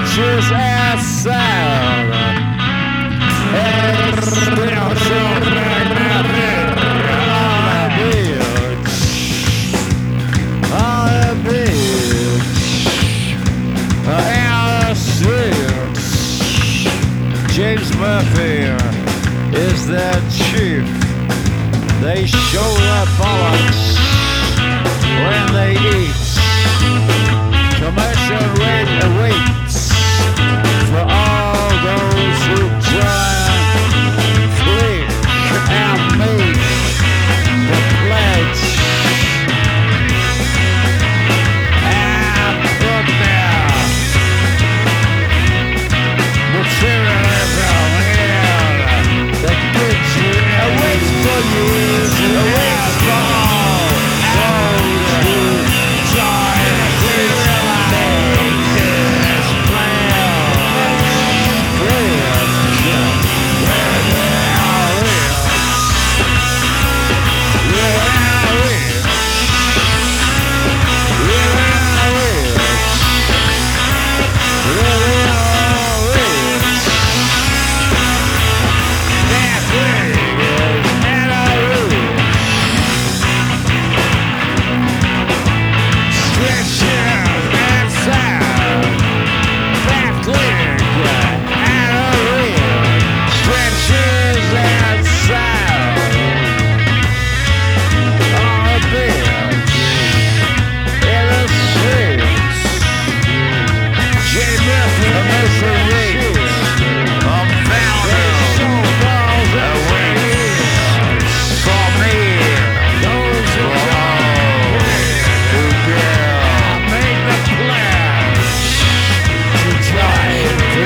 stretches and sound. James Murphy is their chief. They show their bollocks when they eat. Commercial rate awaits for all those who join Flick and make the pledge and put their materialism in the kitchen. Awaits for you, awaits for all those who join this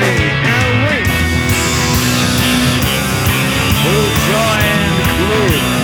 join the club.